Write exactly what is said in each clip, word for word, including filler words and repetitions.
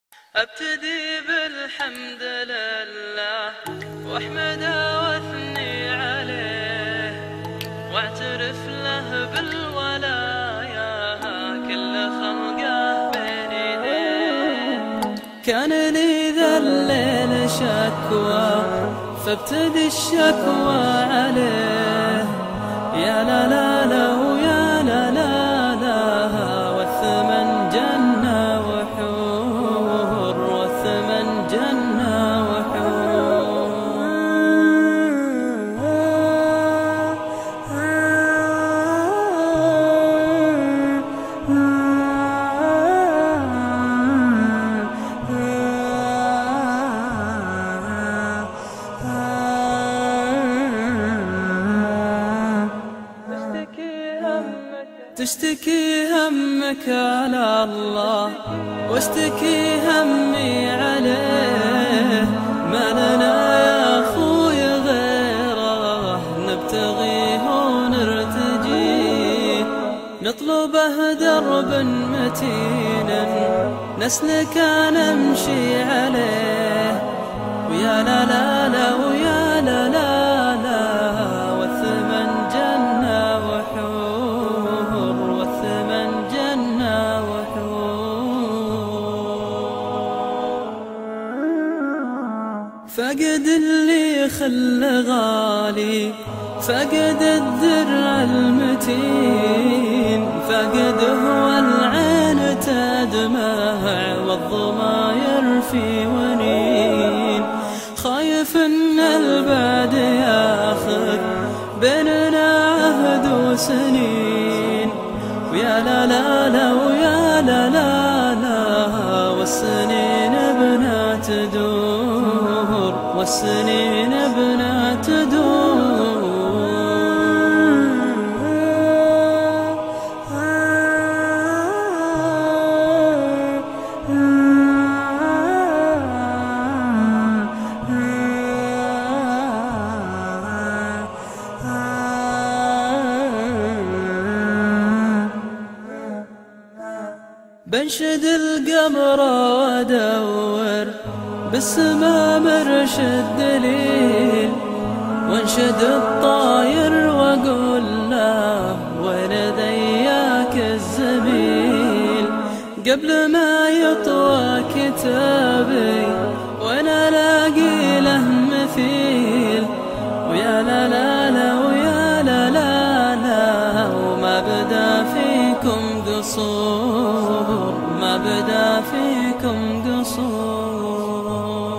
أبتدي بالحمد لله وأحمده وأثني عليه واعترف له بالولايا كل خلقه بين يديه. كان لي ذا الليل شكوى فابتدي الشكوى عليه. يا لا لا لا ويا لا لا لا والثمن جنة وحور والثمن جنة وحور. تشتكي همك على الله واشتكي همي عليه. ما لنا يا أخوي غيره نبتغيه ونرتجيه. نطلبه درب متين نسلك نمشي عليه. ويا لا لا لا ويا لا لا لا والثمن جنة وحور والثمن جنة وحور. فقد اللي خل غالي فقد الدرع المتين. فقد هو العين تدمع والضماير في ونين. خايف ان البعد ياخذ بيننا عهد وسنين. ويا لا لا لا ويا لا لا لا والسنين بنا تدور والسنين بنا تدور. بنشد القمر وادور بالسما مرشد دليل. وانشد الطاير واقول له وين ذياك الزميل. قبل ما يطوى كتابي وانا الاقي له مثيل. ويا لا لا لا ويا لا لا لا وما بدا فيكم قصور ما بدا فيكم قصور.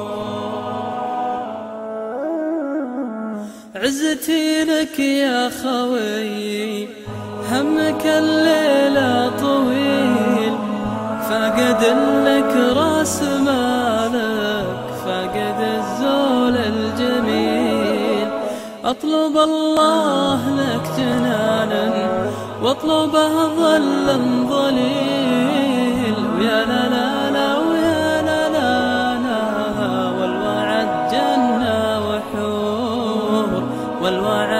عزتي لك يا خوي همك الليلة طويل. فقد لك راس مالك فقد الزول الجميل. اطلب الله لك جنانا واطلبه ظلا ظليل. ويا لا لا لا ويا لا لا لا والوعد جنة وحور والوعد